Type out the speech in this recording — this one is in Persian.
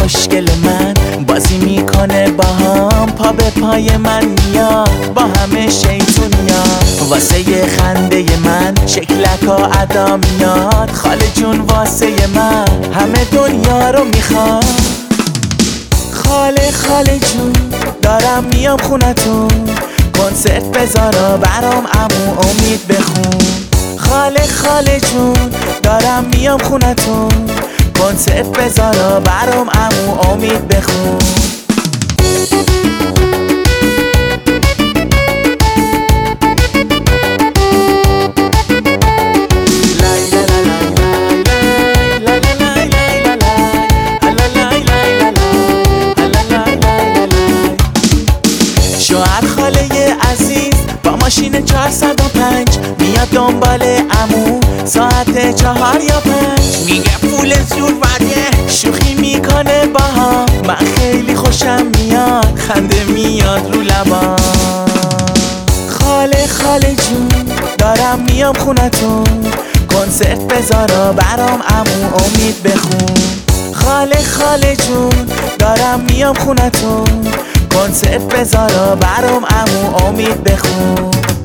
خوشگل من بازی میکنه باهام، پا به پای من میاد با همه شیطونیا. واسه یه خنده من شکلکا ادا میاد، خاله جون واسه من همه دنیا رو میخواد. خاله جون دارم میام خونتون، کنسرت بذارا برام عمو امید بخون. خاله جون دارم میام خونتون، کنسرت بذارا برام عمو امید بخون. شوهر خاله عزیز با ماشین 405 میاد دنبال عمو ساعت 4 یا 5. میگه پول زور وده، شوخی میکنه باها، من خیلی خوشم میاد، خنده میاد رو لبا. خاله جون دارم میام خونتون، کنسرت بذارا برام عمو امید بخون. خاله جون دارم میام خونتون، کنسرت بذارا برام عمو امید بخون.